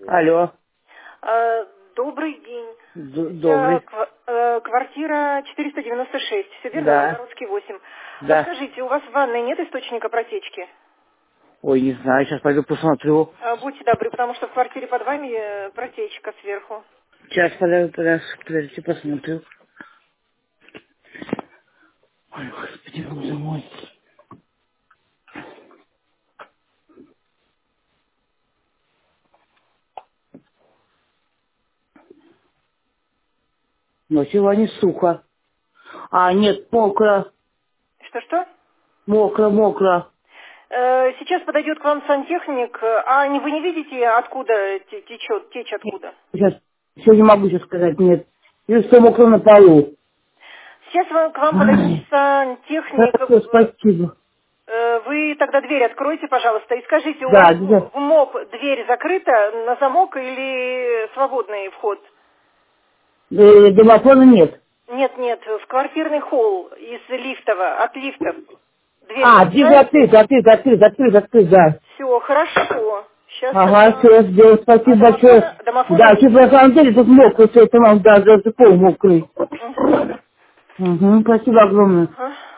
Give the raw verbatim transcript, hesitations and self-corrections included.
Алло. Э, Добрый день. Д- Я добрый. ква- э, квартира четыреста девяносто шесть, все верно, Да. Новгородский восемь. Да. Подскажите, у вас в ванной нет источника протечки? Ой, не знаю, сейчас пойду посмотрю. Э, Будьте добры, потому что в квартире под вами э, протечка сверху. Сейчас подожди, подожди, подожди, посмотрю. Ой, господи, боже мой. Но сегодня сухо. А, нет, мокро. Что-что? Мокро, мокро. Э, Сейчас подойдет к вам сантехник. э, А не- вы не видите, откуда те- течет, течь откуда? Сейчас, все не могу сейчас сказать, нет. И что мокро на полу. Сейчас вам- к вам подойдет Ай, сантехник. хорошо, э, спасибо. Э, Вы тогда дверь откройте, пожалуйста, и скажите, у Да, вас да. в МОП дверь закрыта на замок или свободный вход? Э, Домофона нет. Нет, нет, в квартирный холл из лифтового, от лифтов. Дверь А, дверь закрываете? открыт, открыт, открыт, открыт, открыт, да. Все, хорошо. Сейчас Ага, тогда... все, сделал, А спасибо большое. домофона, домофона Да, нет? что на самом деле тут мокрый, все это нам, да, даже пол мокрый. Угу. Угу, спасибо огромное. Ага.